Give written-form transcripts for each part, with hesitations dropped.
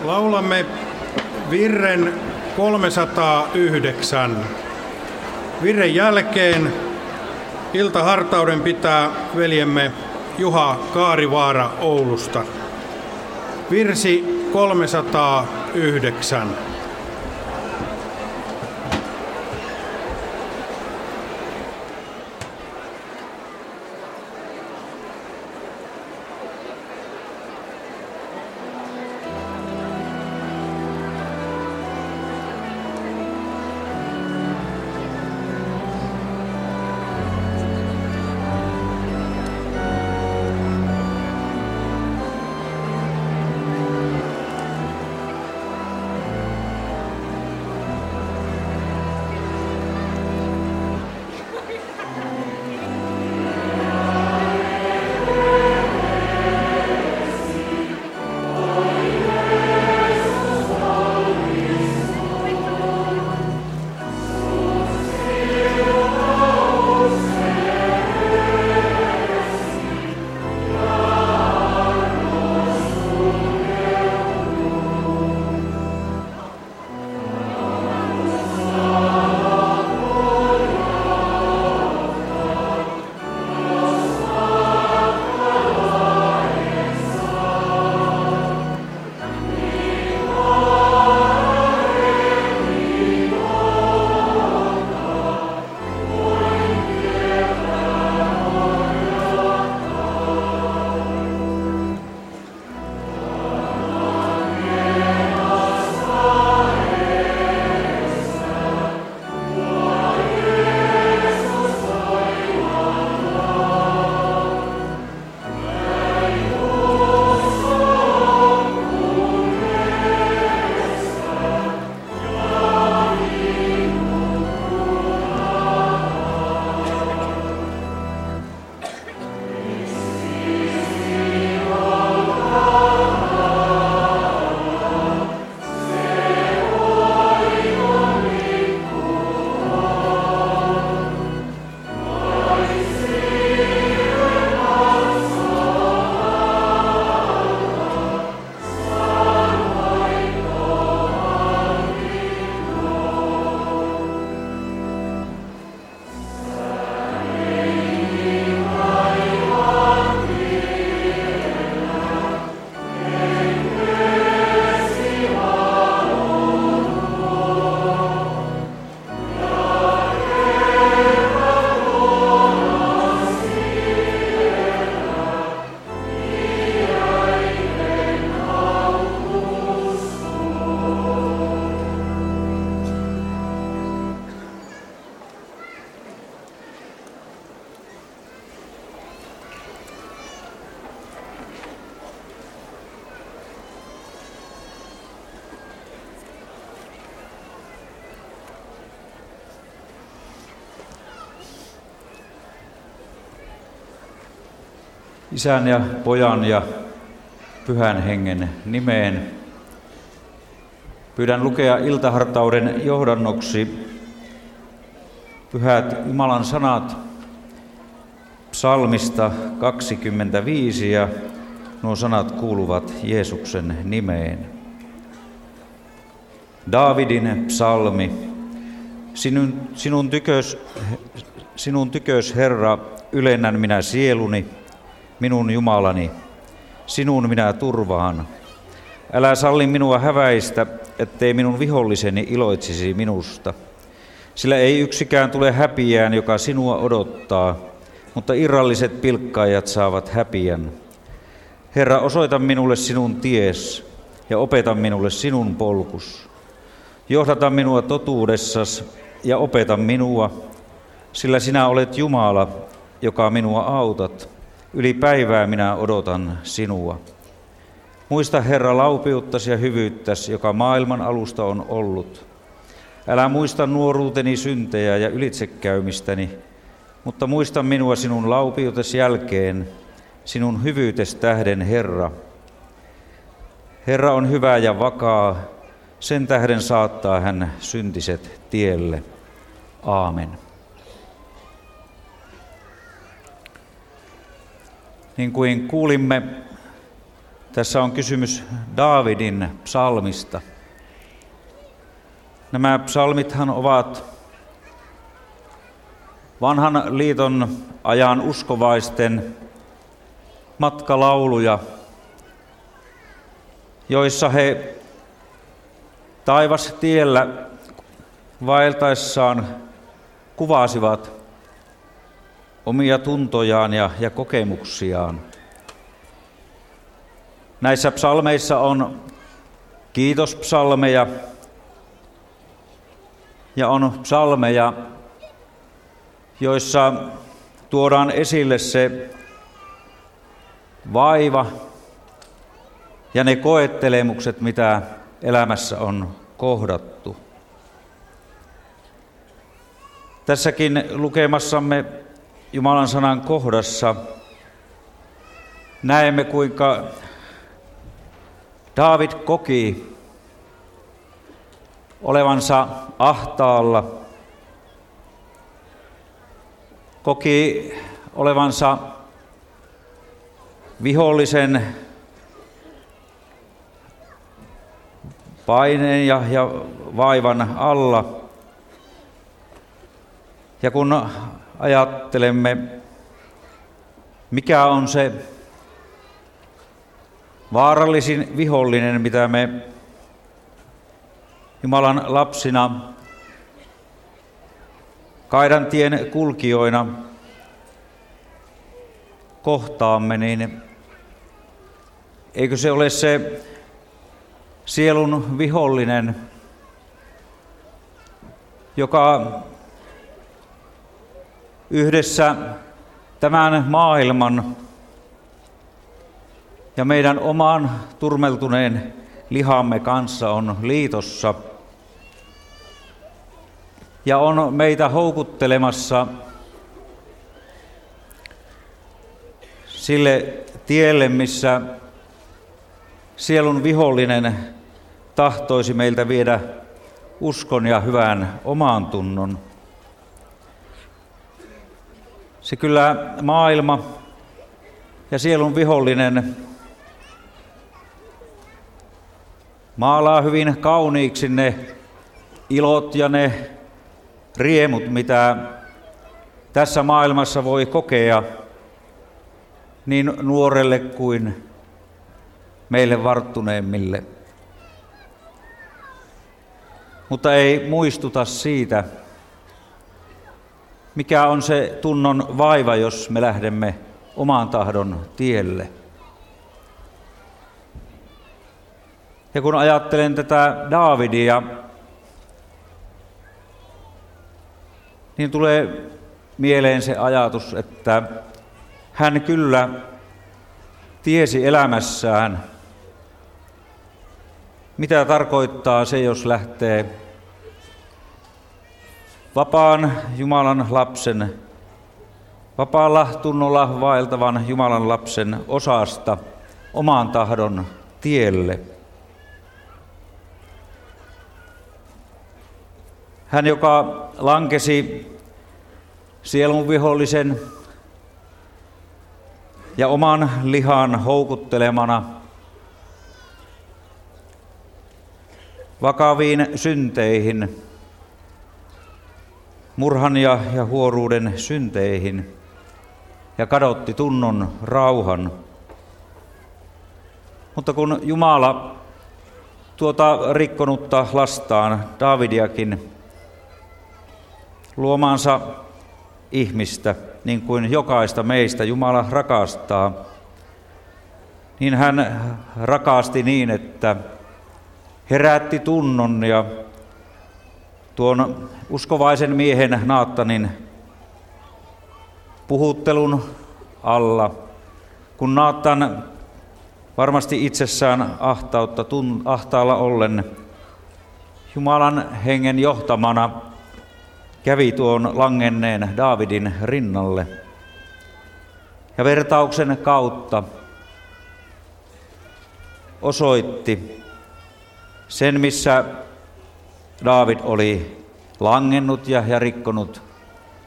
Laulamme virren 309. Virren jälkeen iltahartauden pitää veljemme Juha Kaarivaara Oulusta. Virsi 309. Isän ja Pojan ja Pyhän Hengen nimeen. Pyydän lukea iltahartauden johdannoksi pyhät Jumalan sanat psalmista 25 ja nuo sanat kuuluvat Jeesuksen nimeen. Daavidin psalmi. Sinun tykös, Herra, ylennän minä sieluni, minun Jumalani, sinun minä turvaan. Älä salli minua häväistä, ettei minun viholliseni iloitsisi minusta. Sillä ei yksikään tule häpiään, joka sinua odottaa, mutta irralliset pilkkaajat saavat häpiän. Herra, osoita minulle sinun ties ja opeta minulle sinun polkus. Johdata minua totuudessas ja opeta minua, sillä sinä olet Jumala, joka minua autat. Yli päivää minä odotan sinua. Muista, Herra, laupiuttasi ja hyvyyttäsi, joka maailman alusta on ollut. Älä muista nuoruuteni syntejä ja ylitsekäymistäni, mutta muista minua sinun laupiutesi jälkeen, sinun hyvyytes tähden, Herra. Herra on hyvä ja vakaa, sen tähden saattaa hän syntiset tielle. Aamen. Niin kuin kuulimme, Tässä on kysymys Daavidin psalmista. Nämä psalmithan ovat vanhan liiton ajan uskovaisten matkalauluja, joissa he taivastiellä vaeltaessaan kuvasivat omia tuntojaan ja kokemuksiaan. Näissä psalmeissa on kiitospsalmeja ja on psalmeja, joissa tuodaan esille se vaiva ja ne koettelemukset, mitä elämässä on kohdattu. Tässäkin lukemassamme Jumalan sanan kohdassa näemme, kuinka Daavid koki olevansa ahtaalla, koki olevansa vihollisen paineen ja vaivan alla. Ja kun ajattelemme, mikä on se vaarallisin vihollinen, mitä me Jumalan lapsina, kaidantien kulkijoina kohtaamme, niin eikö se ole se sielun vihollinen, joka yhdessä tämän maailman ja meidän oman turmeltuneen lihamme kanssa on liitossa ja on meitä houkuttelemassa sille tielle, missä sielun vihollinen tahtoisi meiltä viedä uskon ja hyvän omaan tunnon. Se kyllä maailma ja sielun vihollinen maalaa hyvin kauniiksi ne ilot ja ne riemut, mitä tässä maailmassa voi kokea niin nuorelle kuin meille varttuneemmille. Mutta ei muistuta siitä, mikä on se tunnon vaiva, jos me lähdemme oman tahdon tielle. Ja kun ajattelen tätä Daavidia, niin tulee mieleen se ajatus, että hän kyllä tiesi elämässään, mitä tarkoittaa se, jos lähtee vapaan Jumalan lapsen, vapaalla tunnolla vaeltavan Jumalan lapsen osasta oman tahdon tielle. Hän, joka lankesi sielun vihollisen ja oman lihan houkuttelemana vakaviin synteihin, murhan ja huoruuden synteihin, ja kadotti tunnon rauhan. Mutta kun Jumala tuota rikkonutta lastaan, Daavidiakin, luomaansa ihmistä, niin kuin jokaista meistä Jumala rakastaa, niin hän rakasti niin, että herätti tunnon ja tuon uskovaisen miehen Naatanin puhuttelun alla, kun Naatan varmasti itsessään ahtaalla ollen Jumalan hengen johtamana kävi tuon langenneen Daavidin rinnalle ja vertauksen kautta osoitti sen, missä Daavid oli langennut ja rikkonut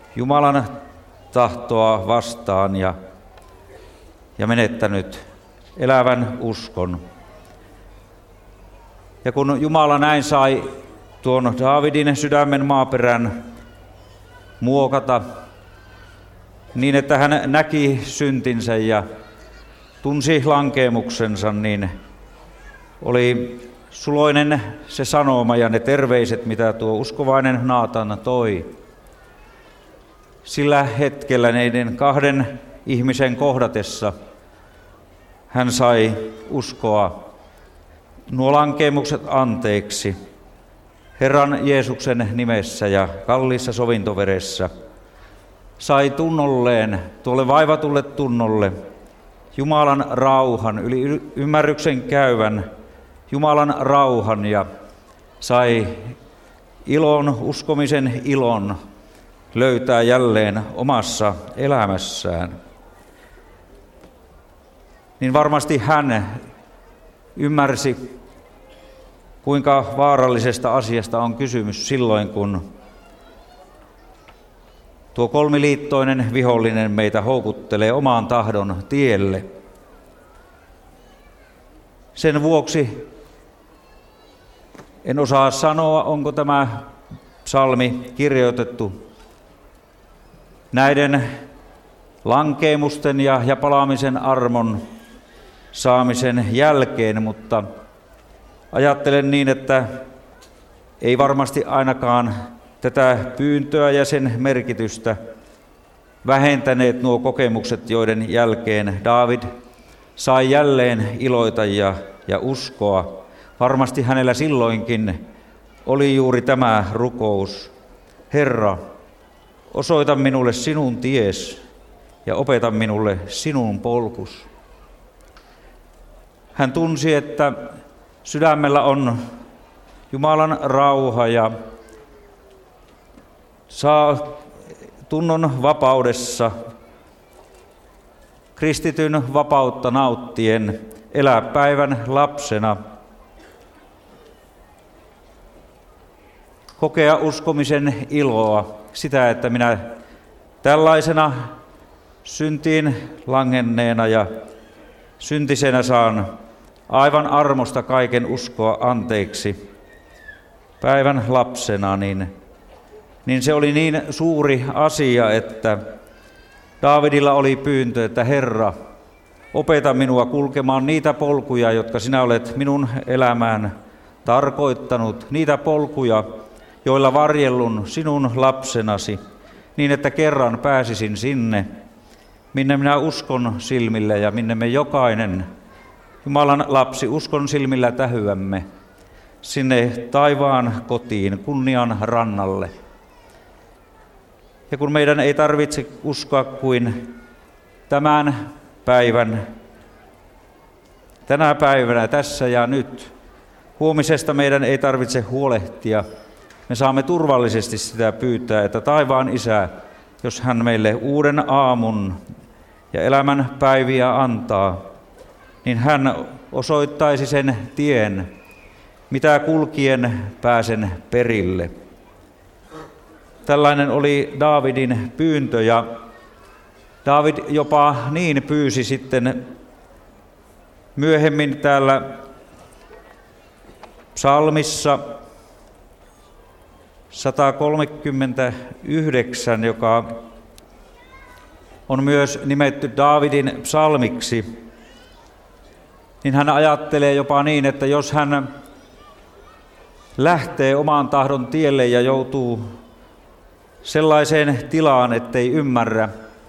Jumalan tahtoa vastaan ja menettänyt elävän uskon. Ja kun Jumala näin sai tuon Daavidin sydämen maaperän muokata niin, että hän näki syntinsä ja tunsi lankeemuksensa, niin oli suloinen se sanoma ja ne terveiset, mitä tuo uskovainen Naatan toi. Sillä hetkellä näiden kahden ihmisen kohdatessa hän sai uskoa nuo lankeemukset anteeksi Herran Jeesuksen nimessä ja kalliissa sovintoveressä. Sai tunnolleen, tuolle vaivatulle tunnolle, Jumalan rauhan, yli ymmärryksen käyvän Jumalan rauhan ja sai ilon, uskomisen ilon löytää jälleen omassa elämässään. Niin varmasti hän ymmärsi, kuinka vaarallisesta asiasta on kysymys silloin, kun tuo kolmiliittoinen vihollinen meitä houkuttelee omaan tahdon tielle. Sen vuoksi en osaa sanoa, onko tämä psalmi kirjoitettu näiden lankeemusten ja palaamisen armon saamisen jälkeen, mutta ajattelen niin, että ei varmasti ainakaan tätä pyyntöä ja sen merkitystä vähentäneet nuo kokemukset, joiden jälkeen Daavid sai jälleen iloita ja uskoa. Varmasti hänellä silloinkin oli juuri tämä rukous: Herra, osoita minulle sinun ties ja opeta minulle sinun polkus. Hän tunsi, että sydämellä on Jumalan rauha ja saa tunnon vapaudessa, kristityn vapautta nauttien, elää päivän lapsena, kokea uskomisen iloa, sitä, että minä tällaisena syntiin langenneena ja syntisenä saan aivan armosta kaiken uskoa anteeksi päivän lapsena, niin se oli niin suuri asia, että Daavidilla oli pyyntö, että Herra, opeta minua kulkemaan niitä polkuja, jotka sinä olet minun elämään tarkoittanut, niitä polkuja, joilla varjellun sinun lapsenasi, niin että kerran pääsisin sinne, minne minä uskon silmillä ja minne me jokainen Jumalan lapsi uskon silmillä tähyämme, sinne taivaan kotiin, kunnian rannalle. Ja kun meidän ei tarvitse uskoa kuin tämän päivän, tänä päivänä, tässä ja nyt, huomisesta meidän ei tarvitse huolehtia. Me saamme turvallisesti sitä pyytää, että taivaan Isä, jos hän meille uuden aamun ja elämän päiviä antaa, niin hän osoittaisi sen tien, mitä kulkien pääsen perille. Tällainen oli Daavidin pyyntö, ja Daavid jopa niin pyysi sitten myöhemmin täällä psalmissa 139, joka on myös nimetty Daavidin psalmiksi, niin hän ajattelee jopa niin, että jos hän lähtee oman tahdon tielle ja joutuu sellaiseen tilaan, ettei ymmärrä,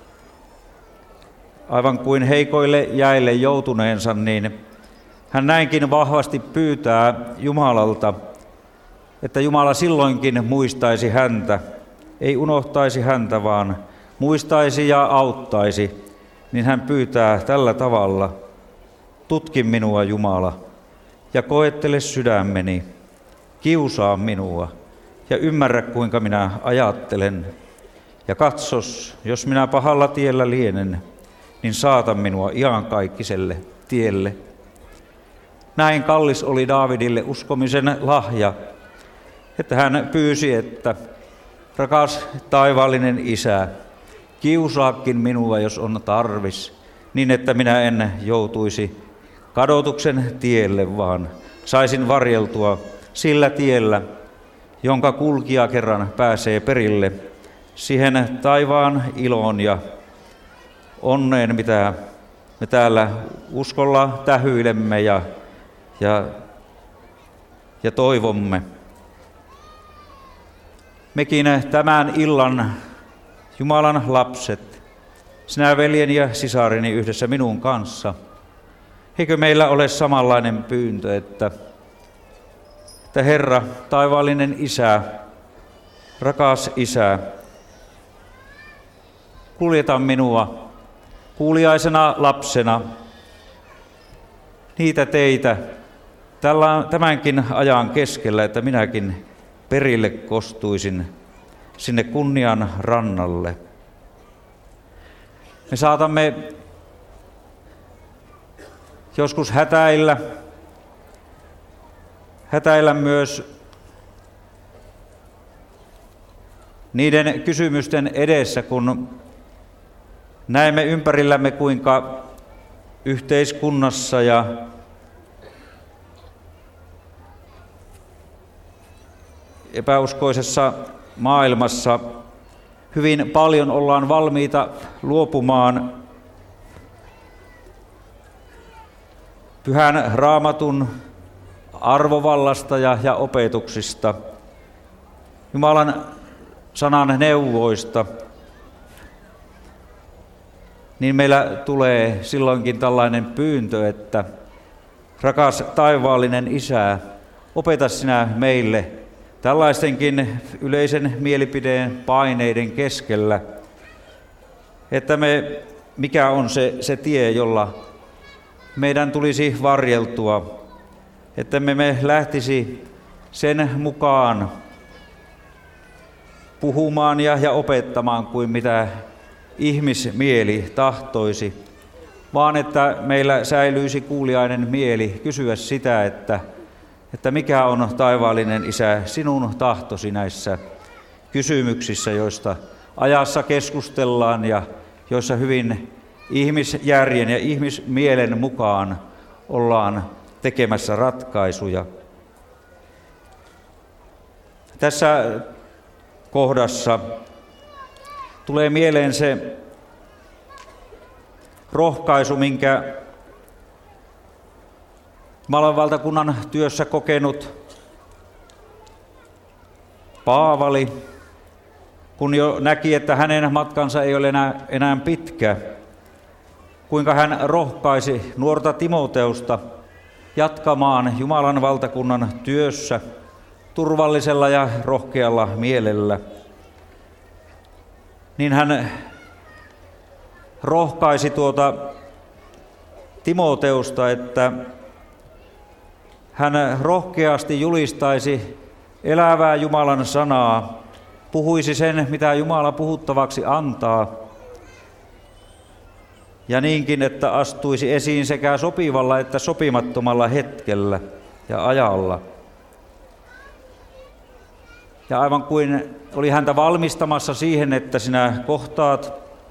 aivan kuin heikoille jäille joutuneensa, niin hän näinkin vahvasti pyytää Jumalalta, että Jumala silloinkin muistaisi häntä, ei unohtaisi häntä, vaan muistaisi ja auttaisi, niin hän pyytää tällä tavalla: tutki minua, Jumala, ja koettele sydämeni, kiusaa minua ja ymmärrä, kuinka minä ajattelen. Ja katsos, jos minä pahalla tiellä lienen, niin saata minua iankaikkiselle tielle. Näin kallis oli Daavidille uskomisen lahja, että hän pyysi, että rakas taivaallinen Isä, kiusaakin minua, jos on tarvis, niin että minä en joutuisi kadotuksen tielle, vaan saisin varjeltua sillä tiellä, jonka kulkija kerran pääsee perille, siihen taivaan iloon ja onneen, mitä me täällä uskolla tähyilemme ja toivomme. Mekin tämän illan Jumalan lapset, sinä veljeni ja sisarini yhdessä minun kanssa, eikö meillä ole samanlainen pyyntö, että Herra, taivaallinen Isä, rakas Isä, kuljeta minua kuuliaisena lapsena niitä teitä tämänkin ajan keskellä, että minäkin perille kostuisin sinne kunnian rannalle. Me saatamme joskus hätäillä myös niiden kysymysten edessä, kun näemme ympärillämme, kuinka yhteiskunnassa ja epäuskoisessa maailmassa hyvin paljon ollaan valmiita luopumaan Pyhän Raamatun arvovallasta ja opetuksista, Jumalan sanan neuvoista, niin meillä tulee silloinkin tällainen pyyntö, että rakas taivaallinen Isä, opeta sinä meille tällaistenkin yleisen mielipideen paineiden keskellä, että mikä on se tie, jolla meidän tulisi varjeltua, että me lähtisi sen mukaan puhumaan ja opettamaan kuin mitä ihmismieli tahtoisi, vaan että meillä säilyisi kuuliainen mieli kysyä sitä, että mikä on taivaallinen Isä sinun tahtosi näissä kysymyksissä, joista ajassa keskustellaan ja joissa hyvin ihmisjärjen ja ihmismielen mukaan ollaan tekemässä ratkaisuja. Tässä kohdassa tulee mieleen se rohkaisu, minkä Jumalan valtakunnan työssä kokenut Paavali, kun jo näki, että hänen matkansa ei ole enää pitkä, kuinka hän rohkaisi nuorta Timoteusta jatkamaan Jumalan valtakunnan työssä turvallisella ja rohkealla mielellä. Niin hän rohkaisi tuota Timoteusta, että hän rohkeasti julistaisi elävää Jumalan sanaa, puhuisi sen, mitä Jumala puhuttavaksi antaa, ja niinkin, että astuisi esiin sekä sopivalla että sopimattomalla hetkellä ja ajalla. Ja aivan kuin oli häntä valmistamassa siihen, että sinä kohtaat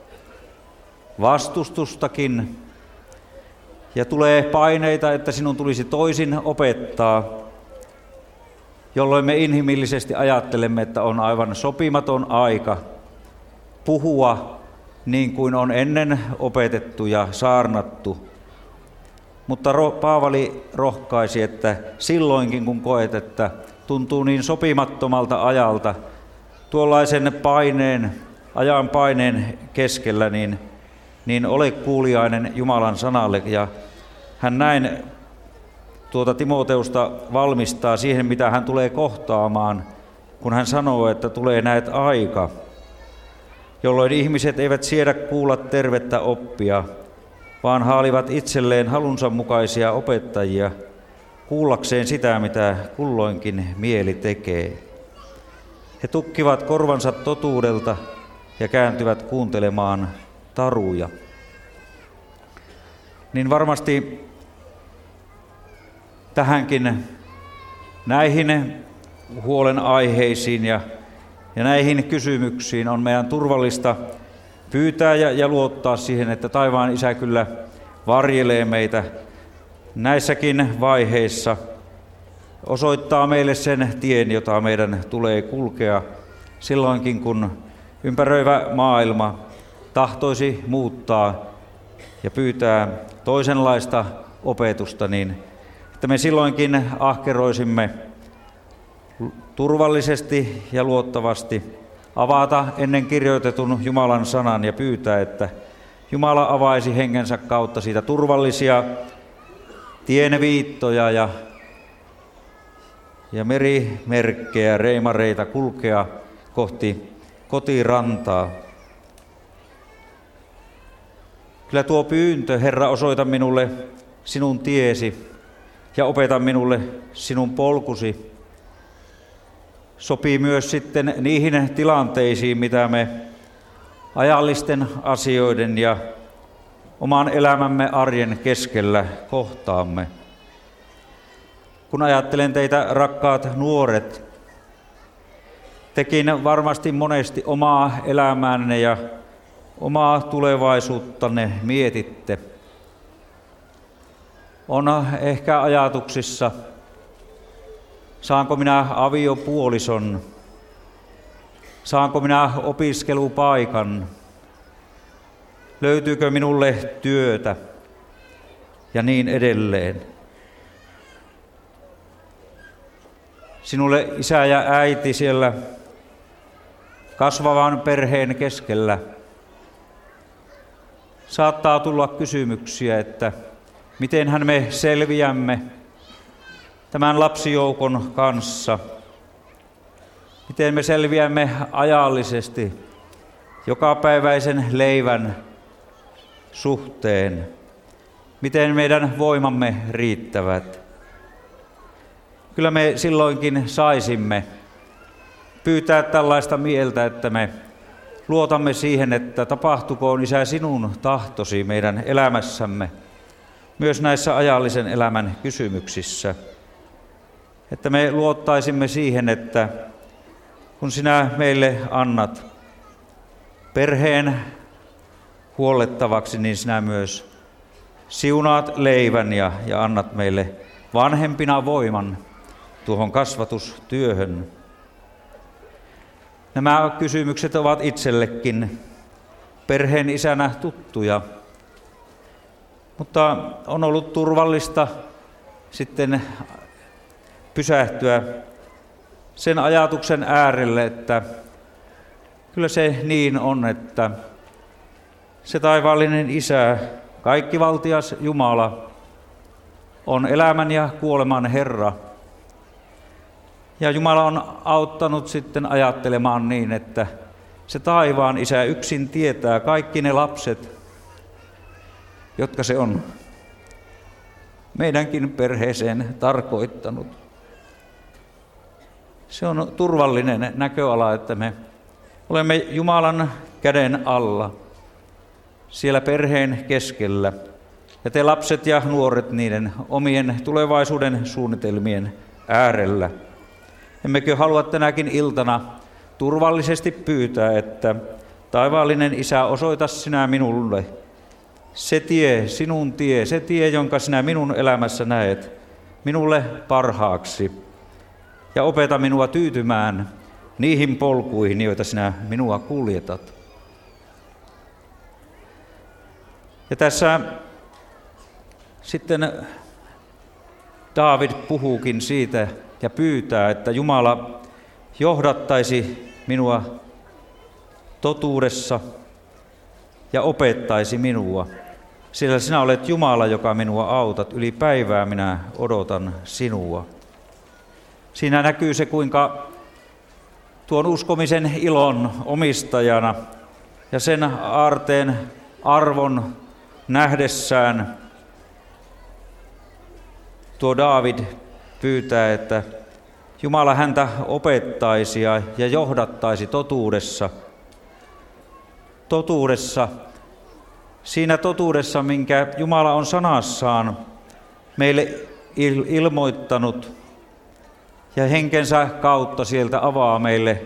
vastustustakin ja tulee paineita, että sinun tulisi toisin opettaa, jolloin me inhimillisesti ajattelemme, että on aivan sopimaton aika puhua niin kuin on ennen opetettu ja saarnattu. Mutta Paavali rohkaisi, että silloinkin kun koet, että tuntuu niin sopimattomalta ajalta, tuollaisen ajan paineen keskellä, niin ole kuuliainen Jumalan sanalle. Ja hän näin tuota Timoteusta valmistaa siihen, mitä hän tulee kohtaamaan, kun hän sanoo, että tulee näet aika, jolloin ihmiset eivät siedä kuulla tervettä oppia, vaan haalivat itselleen halunsa mukaisia opettajia, kuullakseen sitä, mitä kulloinkin mieli tekee. He tukkivat korvansa totuudelta ja kääntyvät kuuntelemaan taruja. Niin varmasti näihin huolenaiheisiin ja näihin kysymyksiin on meidän turvallista pyytää ja luottaa siihen, että taivaan Isä kyllä varjelee meitä näissäkin vaiheissa osoittaa meille sen tien, jota meidän tulee kulkea silloinkin, kun ympäröivä maailma tahtoisi muuttaa ja pyytää toisenlaista opetusta, niin että me silloinkin ahkeroisimme turvallisesti ja luottavasti avata ennen kirjoitetun Jumalan sanan ja pyytää, että Jumala avaisi henkensä kautta siitä turvallisia tienviittoja ja merimerkkejä, reimareita kulkea kohti kotirantaa. Kyllä tuo pyyntö, Herra, osoita minulle sinun tiesi ja opeta minulle sinun polkusi, sopii myös sitten niihin tilanteisiin, mitä me ajallisten asioiden ja oman elämämme arjen keskellä kohtaamme. Kun ajattelen teitä, rakkaat nuoret, tekin varmasti monesti omaa elämäänne ja omaa tulevaisuuttanne mietitte. On ehkä ajatuksissa, saanko minä aviopuolison, saanko minä opiskelupaikan, löytyykö minulle työtä ja niin edelleen. Sinulle isä ja äiti siellä kasvavan perheen keskellä saattaa tulla kysymyksiä, että mitenhän me selviämme tämän lapsijoukon kanssa, miten me selviämme ajallisesti jokapäiväisen leivän suhteen, miten meidän voimamme riittävät. Kyllä me silloinkin saisimme pyytää tällaista mieltä, että me luotamme siihen, että tapahtukoon, Isä, sinun tahtosi meidän elämässämme, myös näissä ajallisen elämän kysymyksissä. Että me luottaisimme siihen, että kun sinä meille annat perheen huollettavaksi, niin sinä myös siunaat leivän ja annat meille vanhempina voiman tuohon kasvatustyöhön. Nämä kysymykset ovat itsellekin perheen isänä tuttuja, mutta on ollut turvallista sitten pysähtyä sen ajatuksen äärelle, että kyllä se niin on, että se taivaallinen Isä, kaikkivaltias Jumala, on elämän ja kuoleman Herra. Ja Jumala on auttanut sitten ajattelemaan niin, että se taivaan Isä yksin tietää kaikki ne lapset, jotka se on meidänkin perheeseen tarkoittanut. Se on turvallinen näköala, että me olemme Jumalan käden alla, siellä perheen keskellä, ja te lapset ja nuoret niiden omien tulevaisuuden suunnitelmien äärellä. Emmekö halua tänäkin iltana turvallisesti pyytää, että taivaallinen Isä, osoita sinä minulle se tie, sinun tie, se tie, jonka sinä minun elämässä näet, minulle parhaaksi, ja opeta minua tyytymään niihin polkuihin, joita sinä minua kuljetat. Ja tässä sitten Daavid puhuukin siitä ja pyytää, että Jumala johdattaisi minua totuudessa ja opettaisi minua, sillä sinä olet Jumala, joka minua autat. Yli päivää minä odotan sinua. Siinä näkyy se, kuinka tuon uskomisen ilon omistajana ja sen aarteen arvon nähdessään tuo Daavid pyytää, että Jumala häntä opettaisi ja johdattaisi totuudessa. Totuudessa, siinä totuudessa, minkä Jumala on sanassaan meille ilmoittanut ja henkensä kautta sieltä avaa meille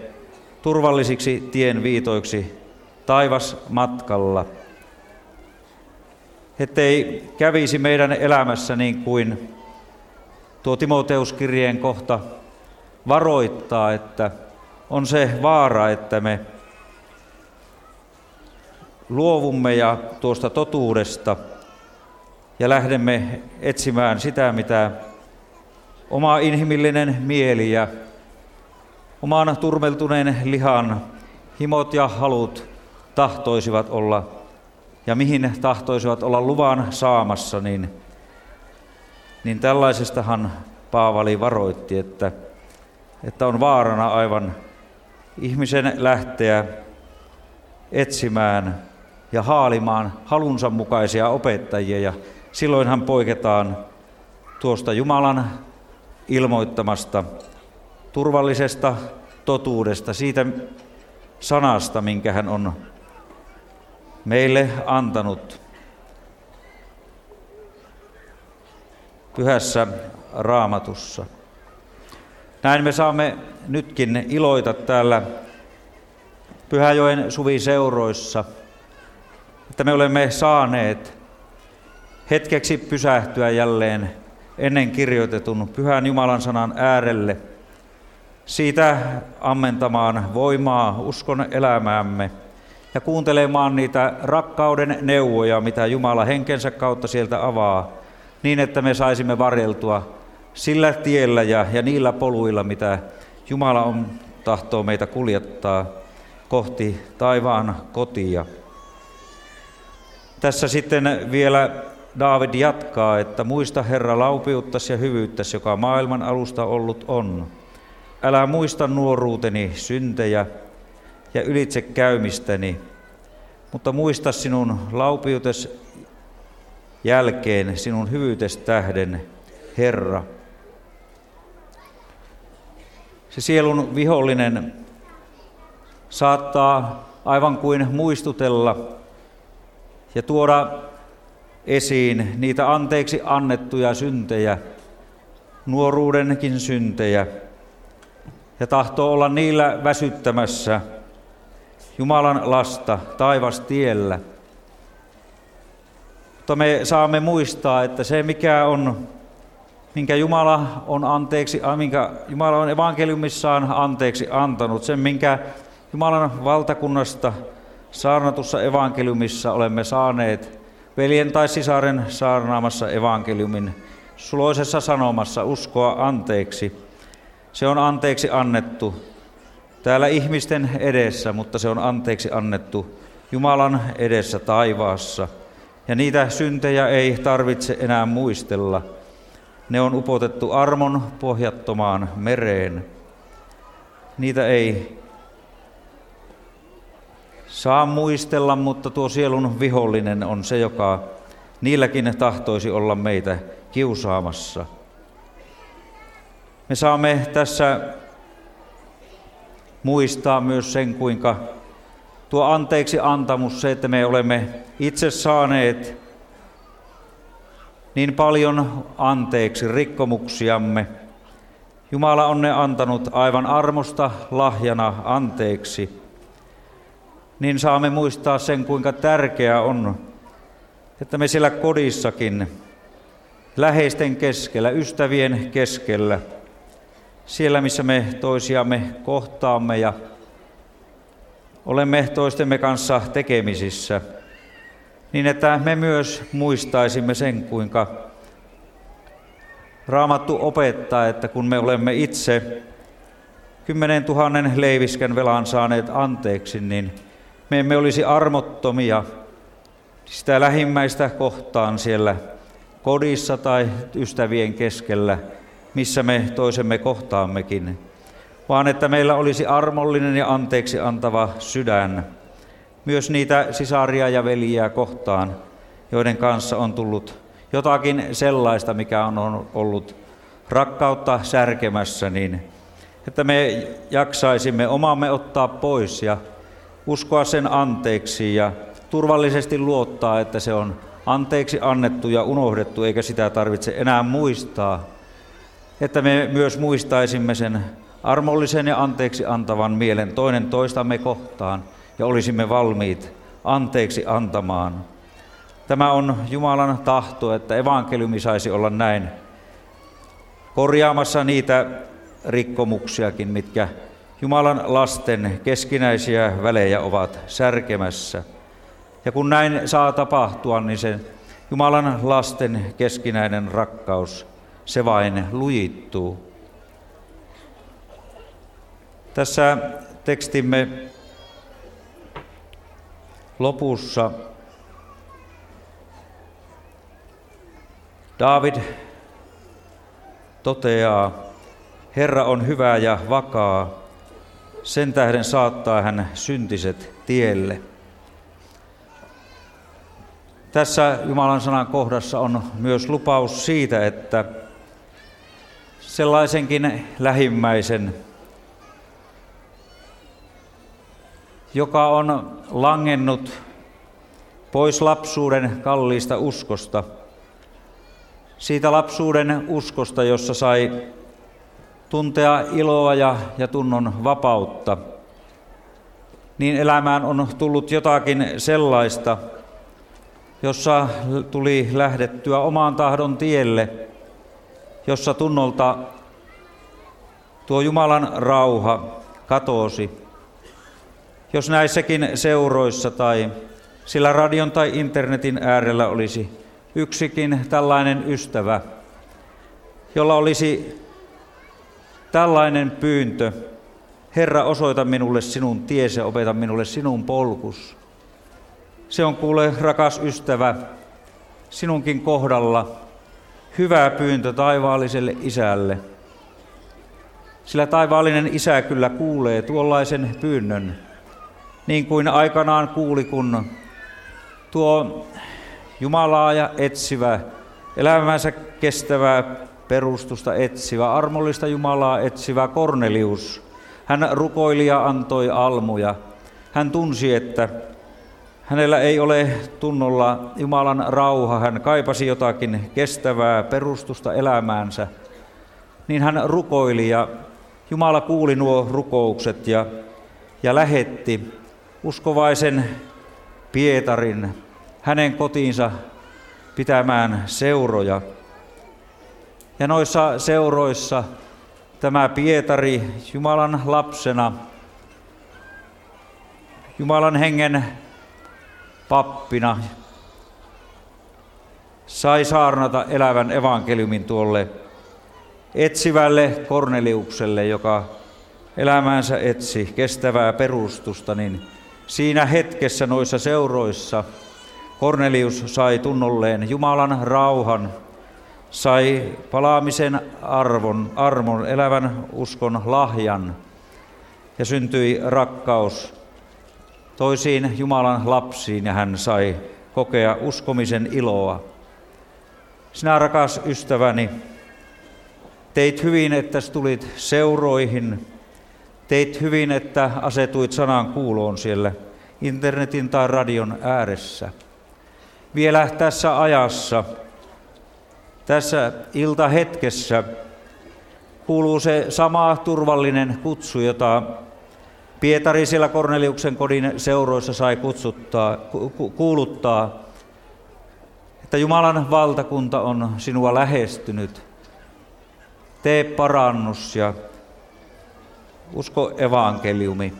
turvallisiksi tienviitoiksi taivasmatkalla. ettei kävisi meidän elämässä niin kuin tuo Timoteuskirjeen kohta varoittaa, että on se vaara, että me luovumme ja tuosta totuudesta ja lähdemme etsimään sitä, mitä oma inhimillinen mieli ja oman turmeltuneen lihan himot ja halut tahtoisivat olla ja mihin tahtoisivat olla luvan saamassa, niin tällaisestahan Paavali varoitti, että on vaarana aivan ihmisen lähteä etsimään ja haalimaan halunsa mukaisia opettajia, ja silloinhan poiketaan tuosta Jumalan ilmoittamasta turvallisesta totuudesta, siitä sanasta, minkä hän on meille antanut Pyhässä Raamatussa. Näin me saamme nytkin iloita täällä Pyhäjoen suviseuroissa, että me olemme saaneet hetkeksi pysähtyä jälleen ennen kirjoitetun Pyhän Jumalan sanan äärelle, siitä ammentamaan voimaa uskon elämäämme ja kuuntelemaan niitä rakkauden neuvoja, mitä Jumala henkensä kautta sieltä avaa, niin että me saisimme varjeltua sillä tiellä ja niillä poluilla, mitä Jumala tahtoo meitä kuljettaa kohti taivaan kotia. Tässä sitten vielä Daavid jatkaa, että muista Herra laupiuttas ja hyvyyttäs, joka maailman alusta ollut on. Älä muista nuoruuteni syntejä ja ylitse käymistäni, mutta muista sinun laupiutes jälkeen sinun hyvyytes tähden, Herra. Se sielun vihollinen saattaa aivan kuin muistutella ja tuoda esiin niitä anteeksi annettuja syntejä, nuoruudenkin syntejä, ja tahtoo olla niillä väsyttämässä Jumalan lasta taivastiellä. Mutta me saamme muistaa, että se minkä Jumala on evankeliumissaan anteeksi antanut, sen minkä Jumalan valtakunnasta saarnatussa evankeliumissa olemme saaneet veljen tai sisaren saarnaamassa evankeliumin suloisessa sanomassa uskoa anteeksi. Se on anteeksi annettu täällä ihmisten edessä, mutta se on anteeksi annettu Jumalan edessä taivaassa. Ja niitä syntejä ei tarvitse enää muistella. Ne on upotettu armon pohjattomaan mereen. Niitä ei saa muistella, mutta tuo sielun vihollinen on se, joka niilläkin tahtoisi olla meitä kiusaamassa. Me saamme tässä muistaa myös sen, kuinka tuo anteeksi antamus, se, että me olemme itse saaneet niin paljon anteeksi rikkomuksiamme. Jumala on ne antanut aivan armosta lahjana anteeksi. Niin saamme muistaa sen, kuinka tärkeää on, että me siellä kodissakin, läheisten keskellä, ystävien keskellä, siellä missä me toisiamme kohtaamme ja olemme toistemme kanssa tekemisissä, niin että me myös muistaisimme sen, kuinka Raamattu opettaa, että kun me olemme itse 10 000 leiviskän velan saaneet anteeksi, niin me emme olisi armottomia sitä lähimmäistä kohtaan siellä kodissa tai ystävien keskellä, missä me toisemme kohtaammekin, vaan että meillä olisi armollinen ja anteeksi antava sydän myös niitä sisaria ja veljiä kohtaan, joiden kanssa on tullut jotakin sellaista, mikä on ollut rakkautta särkemässä, niin että me jaksaisimme omamme ottaa pois ja uskoa sen anteeksi ja turvallisesti luottaa, että se on anteeksi annettu ja unohdettu, eikä sitä tarvitse enää muistaa. Että me myös muistaisimme sen armollisen ja anteeksi antavan mielen toinen toistamme kohtaan ja olisimme valmiit anteeksi antamaan. Tämä on Jumalan tahto, että evankeliumi saisi olla näin korjaamassa niitä rikkomuksiakin, mitkä Jumalan lasten keskinäisiä välejä ovat särkemässä. Ja kun näin saa tapahtua, niin se Jumalan lasten keskinäinen rakkaus, se vain lujittuu. Tässä tekstimme lopussa Daavid toteaa, Herra on hyvä ja vakaa, sen tähden saattaa hän syntiset tielle. Tässä Jumalan sanan kohdassa on myös lupaus siitä, että sellaisenkin lähimmäisen, joka on langennut pois lapsuuden kalliista uskosta, siitä lapsuuden uskosta, jossa sai tuntea iloa ja tunnon vapautta, niin elämään on tullut jotakin sellaista, jossa tuli lähdettyä oman tahdon tielle, jossa tunnolta tuo Jumalan rauha katosi. Jos näissäkin seuroissa tai sillä radion tai internetin äärellä olisi yksikin tällainen ystävä, jolla olisi tällainen pyyntö, Herra, osoita minulle sinun tiesi ja opeta minulle sinun polkus. Se on, kuule, rakas ystävä, sinunkin kohdalla hyvä pyyntö taivaalliselle Isälle. Sillä taivaallinen Isä kyllä kuulee tuollaisen pyynnön, niin kuin aikanaan kuuli, kun tuo Jumalaa ja etsivä, elämänsä kestävää perustusta etsivä, armollista Jumalaa etsivä Kornelius, hän rukoili ja antoi almuja. Hän tunsi, että hänellä ei ole tunnolla Jumalan rauha, hän kaipasi jotakin kestävää perustusta elämäänsä. Niin hän rukoili ja Jumala kuuli nuo rukoukset ja lähetti uskovaisen Pietarin hänen kotiinsa pitämään seuroja. Ja noissa seuroissa tämä Pietari Jumalan lapsena, Jumalan hengen pappina, sai saarnata elävän evankeliumin tuolle etsivälle Korneliukselle, joka elämäänsä etsi kestävää perustusta, niin siinä hetkessä noissa seuroissa Kornelius sai tunnolleen Jumalan rauhan, sai palaamisen armon, elävän uskon lahjan ja syntyi rakkaus toisiin Jumalan lapsiin ja hän sai kokea uskomisen iloa. Sinä, rakas ystäväni, teit hyvin, että tulit seuroihin, teit hyvin, että asetuit sanan kuuloon siellä internetin tai radion ääressä. Vielä tässä ajassa, tässä iltahetkessä kuuluu se sama turvallinen kutsu, jota Pietari siellä Korneliuksen kodin seuroissa sai kuuluttaa, että Jumalan valtakunta on sinua lähestynyt. Tee parannus ja usko evankeliumi.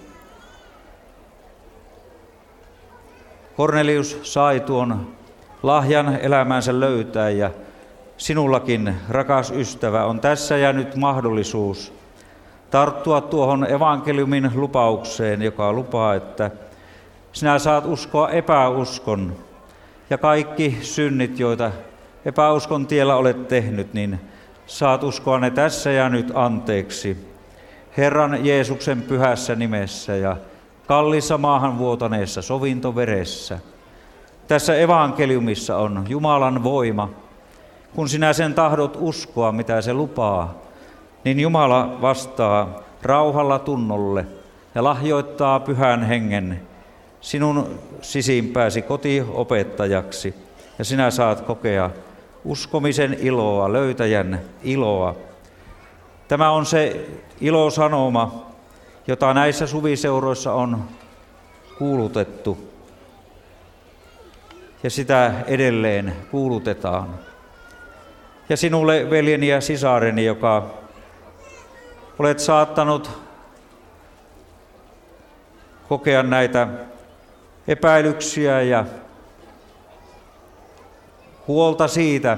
Kornelius sai tuon lahjan elämäänsä löytää ja sinullakin, rakas ystävä, on tässä ja nyt mahdollisuus tarttua tuohon evankeliumin lupaukseen, joka lupaa, että sinä saat uskoa epäuskon ja kaikki synnit, joita epäuskon tiellä olet tehnyt, niin saat uskoa ne tässä ja nyt anteeksi Herran Jeesuksen pyhässä nimessä ja kalliissa maahan vuotaneessa sovintoveressä. Tässä evankeliumissa on Jumalan voima. Kun sinä sen tahdot uskoa, mitä se lupaa, niin Jumala vastaa rauhalla tunnolle ja lahjoittaa pyhän hengen sinun sisimpääsi kotiopettajaksi. Ja sinä saat kokea uskomisen iloa, löytäjän iloa. Tämä on se ilosanoma, jota näissä suviseuroissa on kuulutettu. ja sitä edelleen kuulutetaan. Ja sinulle, veljeni ja sisareni, joka olet saattanut kokea näitä epäilyksiä ja huolta siitä,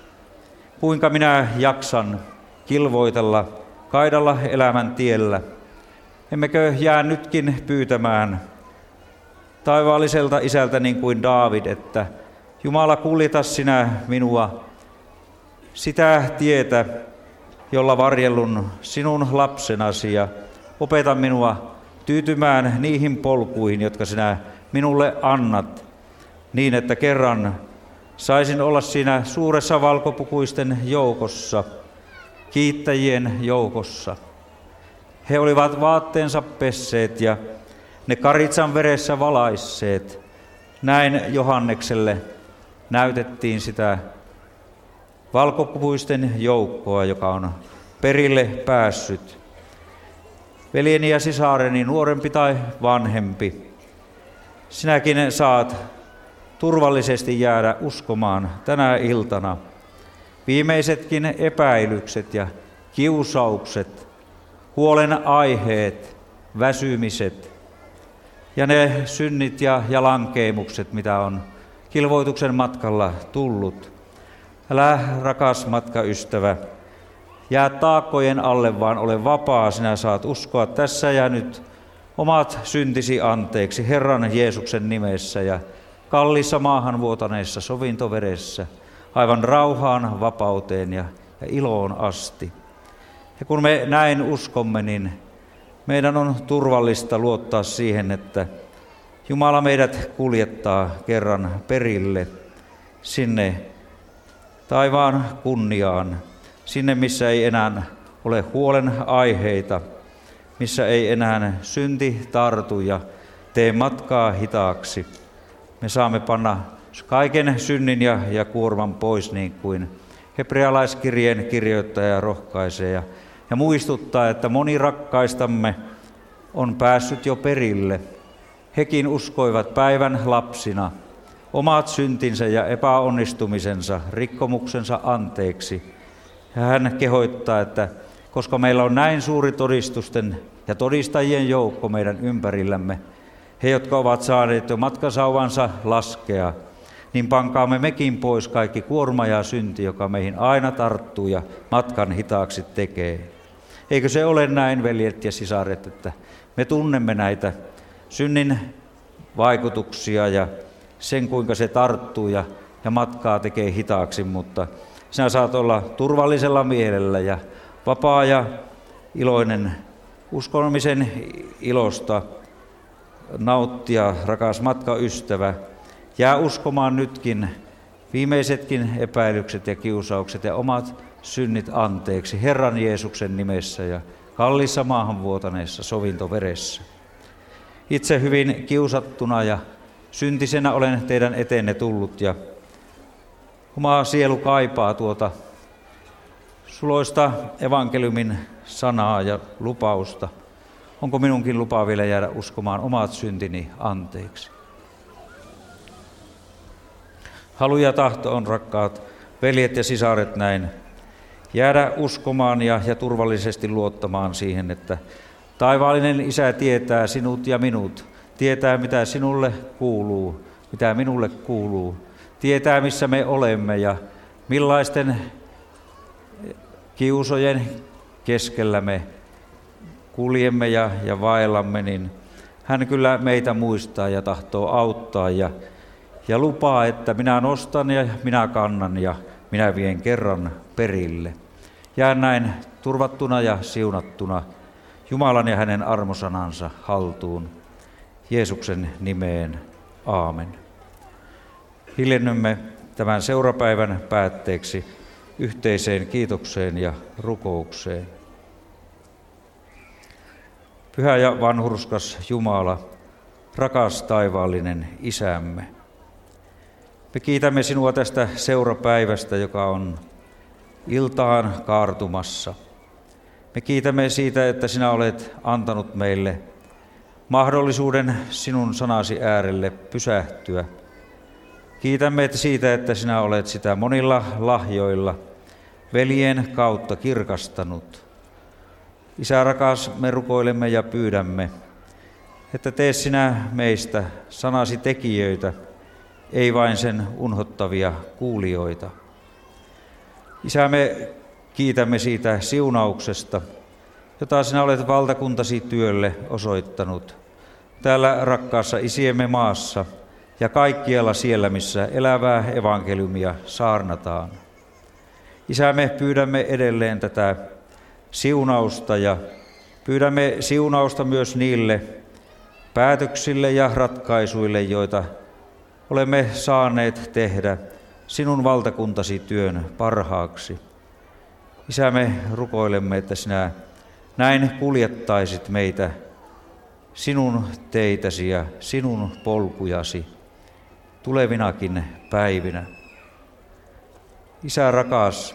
kuinka minä jaksan kilvoitella, kaidalla elämän tiellä. Emmekö jää nytkin pyytämään taivaalliselta Isältä niin kuin Daavid, että Jumala, kuljeta sinä minua sitä tietä, jolla varjellun sinun lapsenasi, ja opeta minua tyytymään niihin polkuihin, jotka sinä minulle annat, niin että kerran saisin olla siinä suuressa valkopukuisten joukossa, kiittäjien joukossa. He olivat vaatteensa pesseet ja ne karitsan veressä valaisseet. Näin Johannekselle näytettiin sitä valkopukuisten joukkoa, joka on perille päässyt. Veljeni ja sisareni, nuorempi tai vanhempi, sinäkin saat turvallisesti jäädä uskomaan tänä iltana. Viimeisetkin epäilykset ja kiusaukset, huolen aiheet, väsymiset ja ne synnit ja lankeemukset, mitä on kilvoituksen matkalla tullut. Älä, rakas matkaystävä, jää taakkojen alle, vaan ole vapaa. Sinä saat uskoa tässä ja nyt omat syntisi anteeksi Herran Jeesuksen nimessä ja kalliissa maahan vuotaneessa sovintoveressä, aivan rauhaan, vapauteen ja iloon asti. Ja kun me näin uskomme, niin meidän on turvallista luottaa siihen, että Jumala meidät kuljettaa kerran perille sinne taivaan kunniaan, sinne missä ei enää ole huolen aiheita, missä ei enää synti tartu ja tee matkaa hitaaksi. Me saamme panna kaiken synnin ja kuorman pois, niin kuin hebrealaiskirjeen kirjoittaja rohkaisee ja muistuttaa, että moni rakkaistamme on päässyt jo perille. Hekin uskoivat päivän lapsina omat syntinsä ja epäonnistumisensa, rikkomuksensa anteeksi. Ja hän kehoittaa, että koska meillä on näin suuri todistusten ja todistajien joukko meidän ympärillämme, he, jotka ovat saaneet jo matkasauvansa laskea, niin pankaamme mekin pois kaikki kuorma ja synti, joka meihin aina tarttuu ja matkan hitaaksi tekee. Eikö se ole näin, veljet ja sisaret, että me tunnemme näitä synnin vaikutuksia ja sen, kuinka se tarttuu ja matkaa tekee hitaaksi, mutta sinä saat olla turvallisella mielellä ja vapaa ja iloinen uskomisen ilosta nauttia, rakas matkaystävä. Jää uskomaan nytkin viimeisetkin epäilykset ja kiusaukset ja omat synnit anteeksi Herran Jeesuksen nimessä ja kalliissa maahan vuotaneessa sovintoveressä. Itse hyvin kiusattuna ja syntisenä olen teidän eteenne tullut ja oma sielu kaipaa tuota suloista evankeliumin sanaa ja lupausta. Onko minunkin lupa vielä jäädä uskomaan omat syntini anteeksi? Halu ja tahto on, rakkaat veljet ja sisaret, näin jäädä uskomaan ja turvallisesti luottamaan siihen, että taivaallinen Isä tietää sinut ja minut, tietää mitä sinulle kuuluu, mitä minulle kuuluu, tietää missä me olemme ja millaisten kiusojen keskellä me kuljemme ja vaellamme, niin hän kyllä meitä muistaa ja tahtoo auttaa ja lupaa, että minä nostan ja minä kannan ja minä vien kerran perille. Jään näin turvattuna ja siunattuna Jumalan ja hänen armosanansa haltuun. Jeesuksen nimeen. Aamen. Hiljennymme tämän seurapäivän päätteeksi yhteiseen kiitokseen ja rukoukseen. Pyhä ja vanhurskas Jumala, rakas taivaallinen Isämme, me kiitämme sinua tästä seurapäivästä, joka on iltaan kaartumassa. Me kiitämme siitä, että sinä olet antanut meille mahdollisuuden sinun sanasi äärelle pysähtyä, Kiitämme siitä, että sinä olet sitä monilla lahjoilla veljen kautta kirkastanut. Isä rakas, me rukoilemme ja pyydämme, että tee sinä meistä sanasi tekijöitä, ei vain sen unhottavia kuulijoita. Isä, me kiitämme siitä siunauksesta, jota sinä olet valtakuntasi työlle osoittanut täällä rakkaassa isiemme maassa ja kaikkialla siellä, missä elävää evankeliumia saarnataan. Isä, me pyydämme edelleen tätä siunausta ja pyydämme siunausta myös niille päätöksille ja ratkaisuille, joita olemme saaneet tehdä sinun valtakuntasi työn parhaaksi. Isä, me rukoilemme, että sinä näin kuljettaisit meitä sinun teitäsi ja sinun polkujasi tulevinakin päivinä. Isä rakas,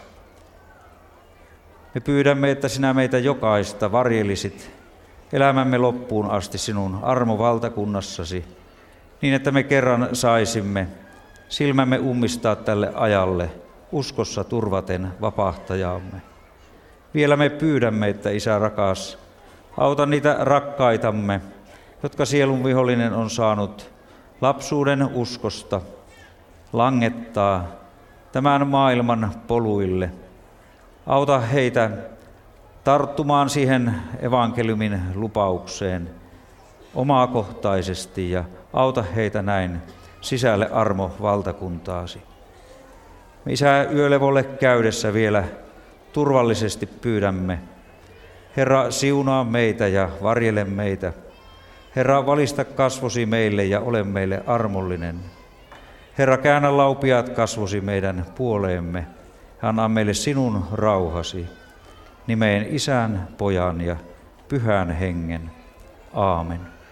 me pyydämme, että sinä meitä jokaista varjelisit elämämme loppuun asti sinun armovaltakunnassasi, niin että me kerran saisimme silmämme ummistaa tälle ajalle uskossa turvaten vapahtajaamme. Vielä me pyydämme, että Isä rakas, auta niitä rakkaitamme, jotka sielun vihollinen on saanut lapsuuden uskosta langettaa tämän maailman poluille. Auta heitä tarttumaan siihen evankeliumin lupaukseen omakohtaisesti ja auta heitä näin sisälle armo valtakuntaasi. Isä, yölevolle käydessä vielä turvallisesti pyydämme. Herra, siunaa meitä ja varjele meitä. Herra, valista kasvosi meille ja ole meille armollinen. Herra, käännä laupiaat kasvosi meidän puoleemme. Anna meille sinun rauhasi. Nimeen Isän, Pojan ja Pyhän Hengen. Aamen.